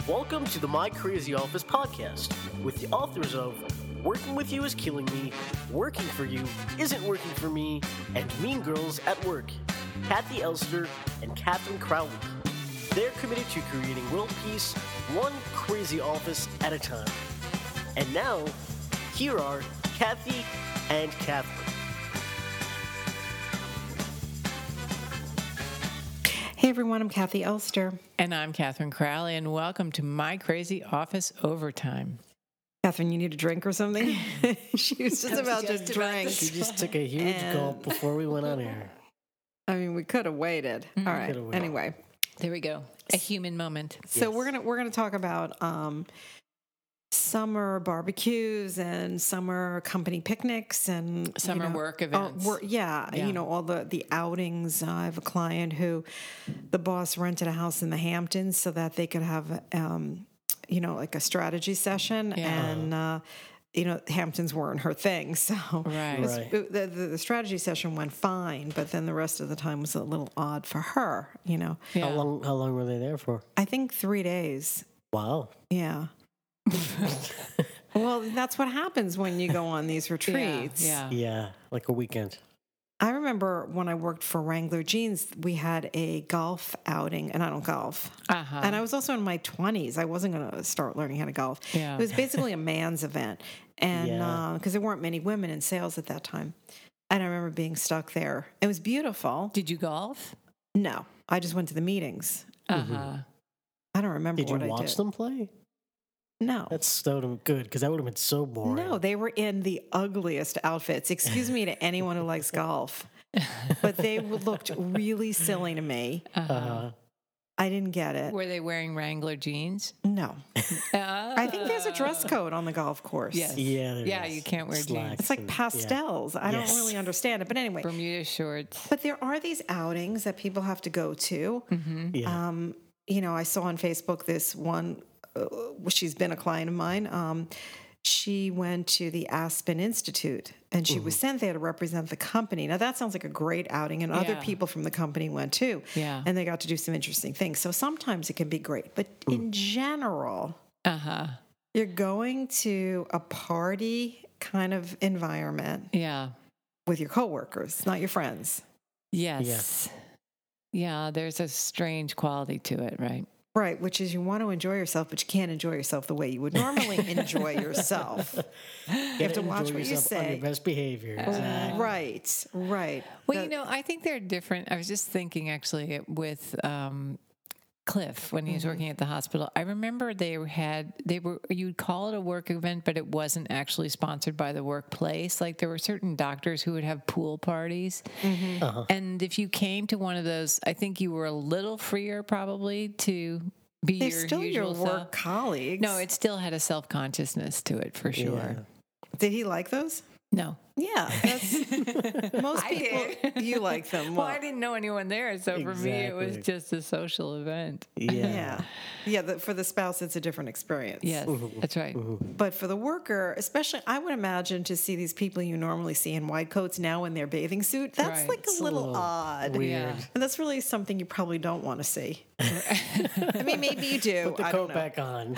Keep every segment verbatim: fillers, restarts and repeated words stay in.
Welcome to the My Crazy Office podcast with the authors of Working With You Is Killing Me, Working For You Isn't Working For Me, and Mean Girls at Work, Kathy Elster and Catherine Crowley. They're committed to creating world peace, one crazy office at a time. And now, here are Kathy and Catherine. Hey everyone, I'm Kathy Elster. And I'm Catherine Crowley, and welcome to My Crazy Office Overtime. Catherine, you need a drink or something? She was just about just to about drink. She just took a huge And- gulp before we went on air. I mean, we could have waited. All right. Could've waited. Anyway, There we go. A human moment. so Yes. we're gonna we're gonna talk about um, summer barbecues and summer company picnics and you Summer know, work oh, events. wor- yeah, Yeah. you know all the the outings. Uh, I have a client who the boss rented a house in the Hamptons so that they could have um, you know like a strategy session Yeah. and. Uh, you know, Hamptons weren't her thing, so Right. it was- Right. it- the, the the strategy session went fine, but then the rest of the time was a little odd for her. You know, Yeah. How long? How long were they there for? I think three days. Wow. Yeah. Well, that's what happens when you go on these retreats. Yeah. Yeah, like a weekend. I remember when I worked for Wrangler Jeans, we had a golf outing, and I don't golf. Uh-huh. And I was also in my twenties. I wasn't going to start learning how to golf. Yeah. It was basically a man's event, and Yeah. because there weren't many women in sales at that time. And I remember being stuck there. It was beautiful. Did you golf? No, I just went to the meetings. Uh-huh. I don't remember Did you what I watch did. them play? No. That's so good because that would have been so boring. No, they were in the ugliest outfits. Excuse me to anyone who likes golf, but they looked really silly to me. Uh-huh. Uh, I didn't get it. Were they wearing Wrangler jeans? No, Uh, I think there's a dress code on the golf course. Yes. yeah, there Yeah, is. you can't wear jeans. Slacks It's like and- yeah. pastels. I Yes. don't really understand it, but anyway. Bermuda shorts. But there are these outings that people have to go to. Yeah. Um, you know, I saw on Facebook this one. Uh, she's been a client of mine. Um, she went to the Aspen Institute, and she was sent there to represent the company. Now that sounds like a great outing, and other Yeah. people from the company went too. Yeah. And they got to do some interesting things. So sometimes it can be great, but in general, Uh-huh. you're going to a party kind of environment Yeah. with your coworkers, not your friends. Yes. Yeah, there's a strange quality to it, right? Right, which is you want to enjoy yourself, but you can't enjoy yourself the way you would normally enjoy yourself. You have to watch what you On say. your best behavior. Exactly. Right, right. Well, That- you know, I think they're different. I was just thinking actually with um, Cliff when he was working at the hospital. I remember they had they were you'd call it a work event, but it wasn't actually sponsored by the workplace. Like there were certain doctors who would have pool parties, Uh-huh. and if you came to one of those, I think you were a little freer probably to be They're your still your usual work self. colleagues. No, it still had a self consciousness to it for sure. Yeah. Did he like those? No. Yeah, that's, most I people did. you like them. Well, Well, I didn't know anyone there, so for me it was Exactly. just a social event. Yeah. yeah, yeah. The, for the spouse, it's a different experience. Yes, that's right. But for the worker, especially, I would imagine to see these people you normally see in white coats now in their bathing suit. That's Right. like It's a a little, little odd. weird. Yeah. And that's really something you probably don't want to see. I mean, maybe you do. Put the I coat don't know. back on.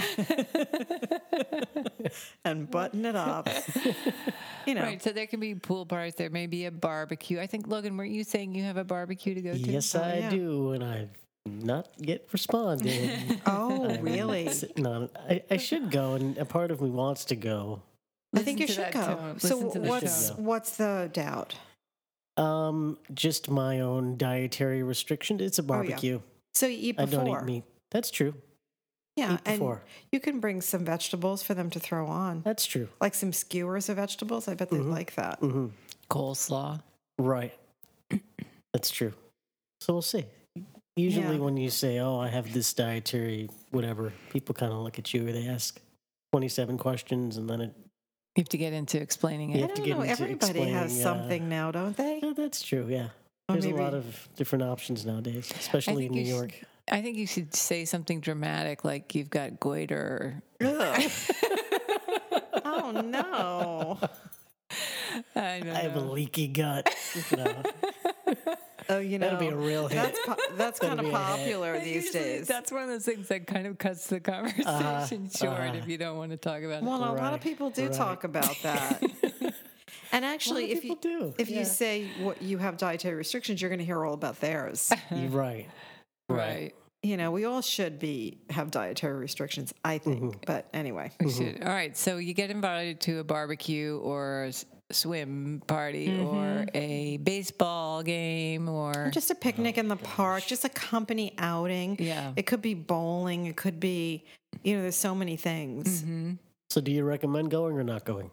And button it up. You know. Right, so there can be pool parties. There may be a barbecue. I think, Logan, weren't you saying you have a barbecue to go to? Yes, Oh, I yeah. do, and I've not yet responded. Oh, I'm really? sitting on it. I, I should go, and a part of me wants to go. I think you Listen to should that go. tone. So Listen to the what's tone. what's the doubt? Um, just my own dietary restriction. It's a barbecue. So you eat I before. don't eat meat. That's true. Yeah, eat and before. you can bring some vegetables for them to throw on, That's true. like some skewers of vegetables. I bet they'd like that. hmm Coleslaw. Right. That's true. So we'll see. Usually, Yeah. when you say, "Oh, I have this dietary whatever," people kind of look at you. They ask twenty-seven questions, and then it. You have to get into explaining You it. I have to don't get know. into Everybody has explaining, uh, something now, don't they? Yeah, that's true. Yeah. Or There's a maybe- lot of different options nowadays, especially in think New you should- York. I think you should say something dramatic like you've got goiter. Ugh. Oh no! I know. I have a leaky gut. No. Oh, you know, That'll be a real hit. that's po- that's kind of be a hit. popular these Usually days. That's one of those things that kind of cuts the conversation Uh-huh, short uh-huh. if you don't want to talk about Well, it. a lot Right, of people do right. talk about that. And actually, if you people do, if yeah. you say what you have dietary restrictions, you're going to hear all about theirs. You're right. Right. You know, we all should be have dietary restrictions, I think. Mm-hmm. But anyway, We should. All right. So you get invited to a barbecue or a s- swim party or a baseball game or just a picnic in the park, just a company outing. Yeah. It could be bowling. It could be, you know, there's so many things. Mm-hmm. So, do you recommend going or not going?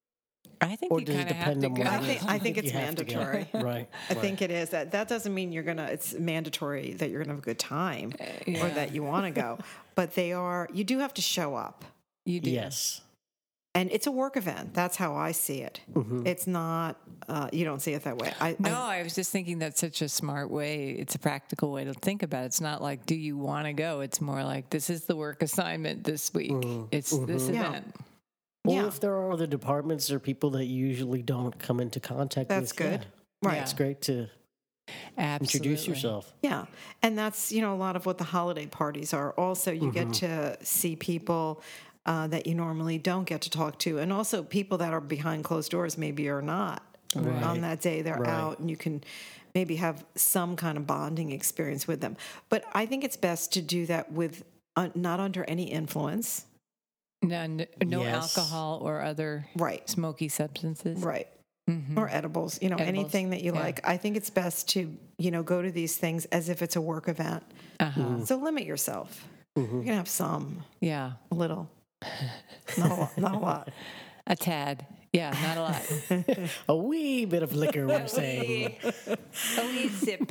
I think Or you does it kind of have depend to on go. what I it think is? I think You it's have to go. mandatory. Right. I think it is. That that doesn't mean you're gonna. It's mandatory that you're gonna have a good time or yeah. that you want to go. But they are. You do have to show up, You do. Yes. and it's a work event. That's how I see it. It's not. Uh, you don't see it that way. I, No, I, I was just thinking that's such a smart way. It's a practical way to think about it. It's not like, do you want to go? It's more like, this is the work assignment this week. It's this Yeah. event. Well, Yeah. if there are other departments or people that you usually don't come into contact That's with, yeah, good. Right. it's great to Absolutely. introduce yourself. Yeah. And that's, you know, a lot of what the holiday parties are. Also, you get to see people uh, that you normally don't get to talk to. And also people that are behind closed doors maybe are not. On that day, they're Right. out and you can maybe have some kind of bonding experience with them. But I think it's best to do that with uh, not under any influence. No, no, no Yes. alcohol or other Right. smoky substances. Right. Or edibles, you know, Edibles, anything that you yeah. like. I think it's best to, you know, go to these things as if it's a work event. Uh-huh. So limit yourself. You can have some, Yeah. a little, not a lot. Not a lot. A tad. Yeah, not a lot. A wee bit of liquor, we're saying. A wee sip.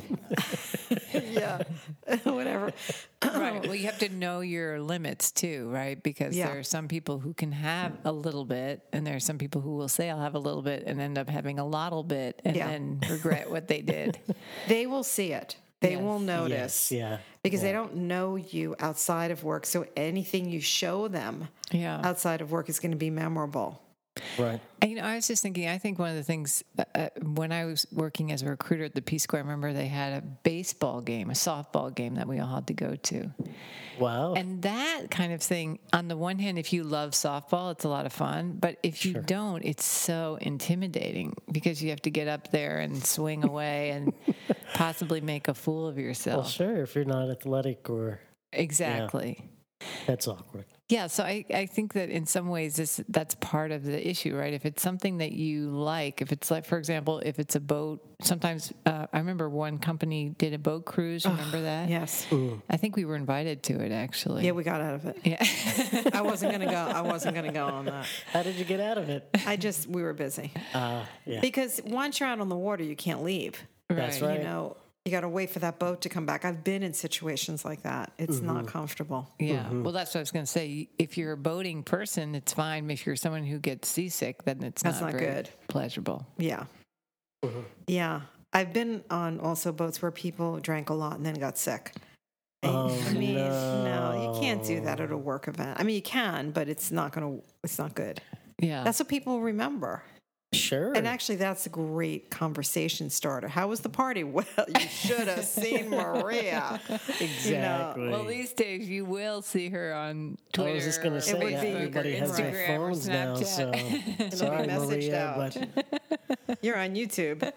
Yeah, whatever. Right. Well, you have to know your limits too, right? Because Yeah. there are some people who can have a little bit, and there are some people who will say, I'll have a little bit, and end up having a lot of bit, and Yeah. then regret what they did. They will see it. They Yes. will notice. Yes, yeah. Because they don't know you outside of work. So anything you show them Yeah. outside of work is going to be memorable. Right. And, you know, I was just thinking, I think one of the things, uh, when I was working as a recruiter at the Peace Corps, I remember they had a baseball game, a softball game that we all had to go to. Wow. And that kind of thing, on the one hand, if you love softball, it's a lot of fun. But if you don't, it's so intimidating because you have to get up there and swing away and possibly make a fool of well, yourself. sure, if you're not athletic or Exactly. that's awkward. Yeah, so I, I think that in some ways this that's part of the issue, right? If it's something that you like, if it's like, for example, if it's a boat, sometimes uh, I remember one company did a boat cruise. Remember that? Yes. I think we were invited to it actually. Yeah, we got out of it. Yeah. I wasn't going to go. I wasn't going to go on that. How did you get out of it? I just, we were busy. Uh, yeah. Because once you're out on the water, you can't leave. That's right. You know, you got to wait for that boat to come back. I've been in situations like that. It's not comfortable. Yeah. Well, that's what I was going to say. If you're a boating person, it's fine. If you're someone who gets seasick, then it's That's not, not very good. pleasurable. Yeah. Yeah. I've been on also boats where people drank a lot and then got sick. And, Oh, I mean, no. no. you can't do that at a work event. I mean, you can, but it's not going to, it's not good. Yeah. That's what people remember. Sure. And actually, that's a great conversation starter. How was the party? Well, you should have seen Maria. exactly. well, these days you will see her on Twitter. I was just going to or say, would yeah, be- everybody or has their Instagram or phones now, so Snapchat. sorry, messaged Maria, out. but You're on YouTube.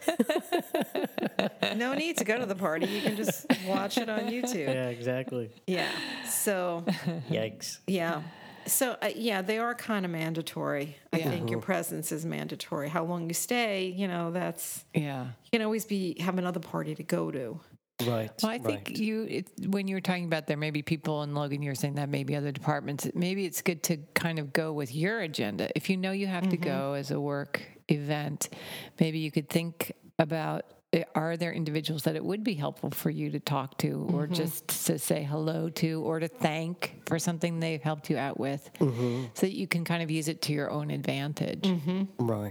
No need to go to the party. You can just watch it on YouTube. yeah, exactly. Yeah. So, Yikes. yeah. So, uh, yeah, they are kind of mandatory. I Yeah. think your presence is mandatory. How long you stay, you know, that's, Yeah. you can always be, have another party to go to. Right. Well, I think right. you, it, when you were talking about there may be people, and Logan, you were saying that maybe other departments, maybe it's good to kind of go with your agenda. If you know you have to go as a work event, maybe you could think about, eh, are there individuals that it would be helpful for you to talk to or just to say hello to or to thank for something they've helped you out with Mm-hmm. so that you can kind of use it to your own advantage. Right.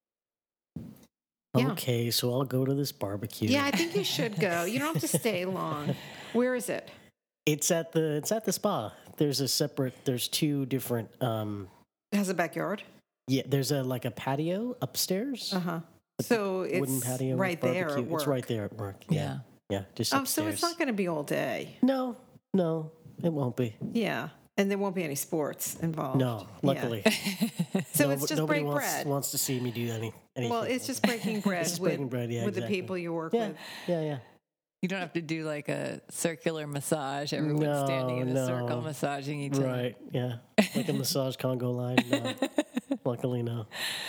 Yeah. Okay, so I'll go to this barbecue. Yeah, I think you should go. You don't have to stay long. Where is it? It's at the it's at the spa. There's a separate there's two different um It has a backyard. yeah, there's a like a patio upstairs. Uh huh. So wooden it's patio with right there barbecue. at work. It's right there at work. Yeah. Yeah, just Oh, upstairs. so it's not going to be all day. No, no, it won't be. Yeah. And there won't be any sports involved. No, luckily. Yeah. So No- it's just nobody break wants, bread. wants to see me do any, anything. Well, it's just breaking bread, just with, breaking bread, yeah, with the exactly. people you work yeah, with. yeah, yeah. You don't have to do like a circular massage. Everyone's No, standing in a no. circle massaging each other. Right, yeah. Like a massage Congo line. No. Luckily, no.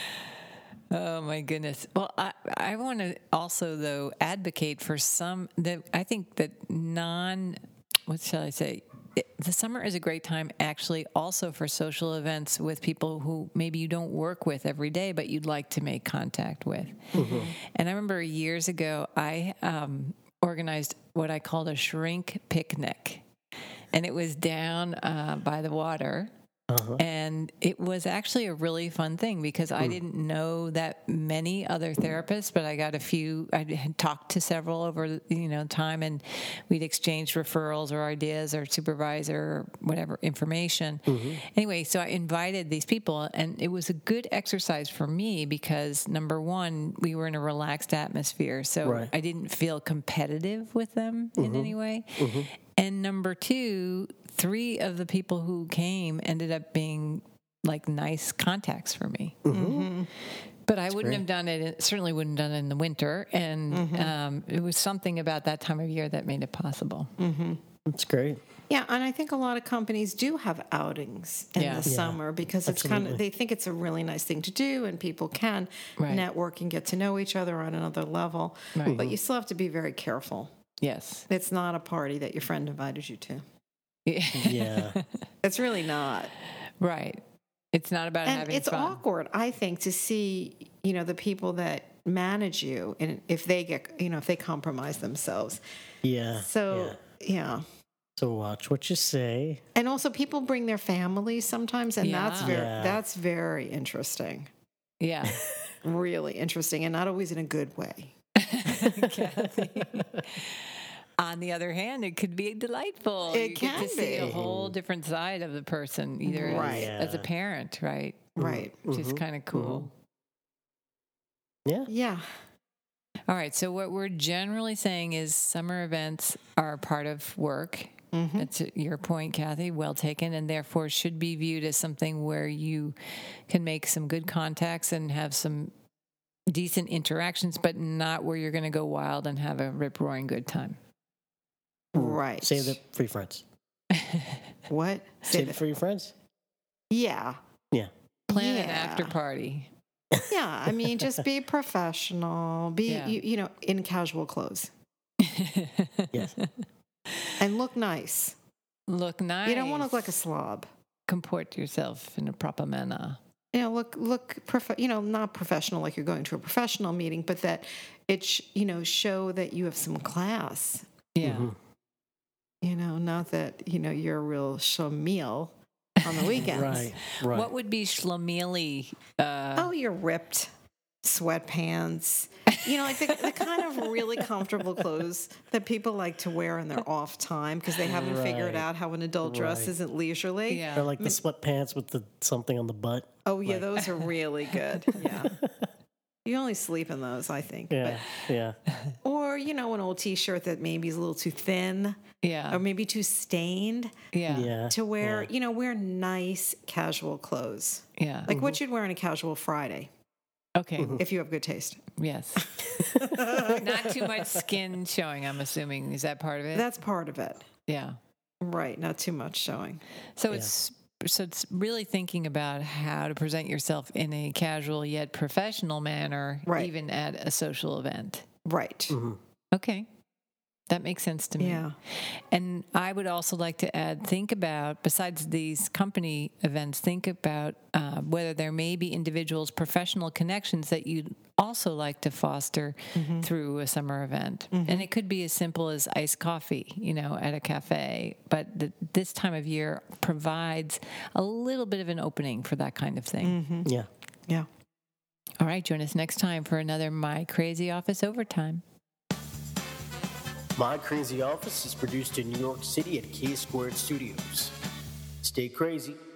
Oh my goodness. Well, I, I want to also though advocate for some that I think that non, what shall I say? It, the summer is a great time actually also for social events with people who maybe you don't work with every day, but you'd like to make contact with. Mm-hmm. And I remember years ago, I um, organized what I called a shrink picnic. And it was down uh, by the water. Uh-huh. And it was actually a really fun thing because I didn't know that many other therapists, but I got a few. I had talked to several over you know time, and we'd exchanged referrals or ideas or supervisor or whatever information. Mm-hmm. Anyway, so I invited these people, and it was a good exercise for me because number one, we were in a relaxed atmosphere, so Right. I didn't feel competitive with them Mm-hmm. in any way. Mm-hmm. And number two, three of the people who came ended up being like nice contacts for me. Mm-hmm. But I wouldn't great. have done it, certainly wouldn't have done it in the winter. And mm-hmm. um, it was something about that time of year that made it possible. Mm-hmm. That's great. Yeah, and I think a lot of companies do have outings in Yeah. the Yeah, summer because it's kind absolutely. of they think it's a really nice thing to do, and people can Right. network and get to know each other on another level. Right. But you still have to be very careful. Yes. It's not a party that your friend invited you to. Yeah. It's really not. Right. It's not about And having it's fun. awkward, I think, to see, you know, the people that manage you and if they get, you know, if they compromise themselves. Yeah. So, yeah. yeah. So watch what you say. And also people bring their families sometimes, and that's Yeah. very Yeah. that's very interesting. Yeah. Really interesting, and not always in a good way. Kathy. On the other hand, it could be delightful. It you can get to see a be. whole different side of the person, either Right. as, as a Yeah. parent, right? Right. Which is kind of cool. Yeah. Yeah. All right. So what we're generally saying is summer events are a part of work. Mm-hmm. That's your point, Kathy. Well taken, and therefore should be viewed as something where you can make some good contacts and have some decent interactions, but not where you're going to go wild and have a rip-roaring good time. Right. Save it for your friends. What? Save it for your friends. Yeah. Yeah. Plan an Yeah. after party. Yeah. I mean, just be professional. Be Yeah. you, you know, in casual clothes Yes. and look nice. Look nice. You don't want to look like a slob. Comport yourself in a proper manner. You know, look look prof- you know, not professional like you're going to a professional meeting, but that it sh- you know, show that you have some class. Yeah. Mm-hmm. You know, not that, you know, you're a real schlemiel on the weekends. Right. Right. What would be schlemieli? Uh, Oh, you're ripped sweatpants. You know, like the, the kind of really comfortable clothes that people like to wear in their off time because they haven't figured Right. out how an adult dress Right. isn't leisurely. yeah. Or like the sweatpants with the something on the butt. Oh, yeah, those are really good. Yeah. You only sleep in those, I think. Yeah. Yeah. But, or, you know, an old T-shirt that maybe is a little too thin Yeah. or maybe too stained Yeah. Yeah. to wear, Yeah. you know, wear nice casual clothes. Yeah. Like what you'd wear on a casual Friday Okay. if you have good taste. Yes. Not too much skin showing, I'm assuming. Is that part of it? That's part of it. yeah. Right. Not too much showing. So it's so it's really thinking about how to present yourself in a casual yet professional manner, Right. even at a social event. Right. Okay. That makes sense to me. Yeah. And I would also like to add, think about, besides these company events, think about uh, whether there may be individuals' professional connections that you'd also like to foster Mm-hmm. through a summer event. And it could be as simple as iced coffee, you know, at a cafe. But th- this time of year provides a little bit of an opening for that kind of thing. Yeah. Yeah. All right, join us next time for another My Crazy Office Overtime. My Crazy Office is produced in New York City at K Squared Studios. Stay crazy.